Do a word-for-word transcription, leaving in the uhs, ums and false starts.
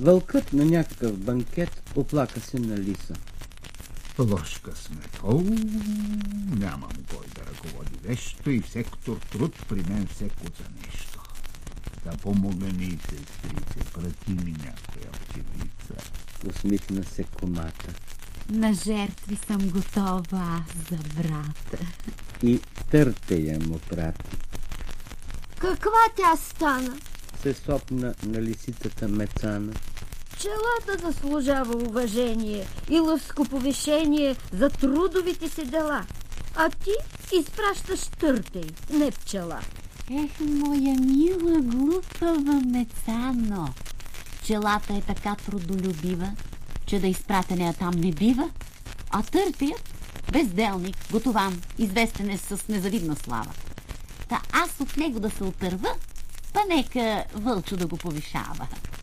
Вълкът на някакъв банкет оплака се на лиса. Лош късмет. О, нямам кой да ръководи вещето и в сектор труд при мен се куца нещо. Да помогни, сестрице, прати ми някоя овчевица. Усмихна се комата. На жертви съм готова аз за брата. И търтея му прати. Каква тя стана? Се сопна на лисицата Мецана. Пчелата заслужава уважение и лъвско повишение за трудовите си дела. А ти изпращаш търтей, не пчела. Ех, моя мила, глупава Мецано. Пчелата е така трудолюбива, че да изпратя нея там не бива, а търтеят безделник, готован, известен е с незавидна слава. Та аз от него да се отърва, па нека Вълчо да го повишава.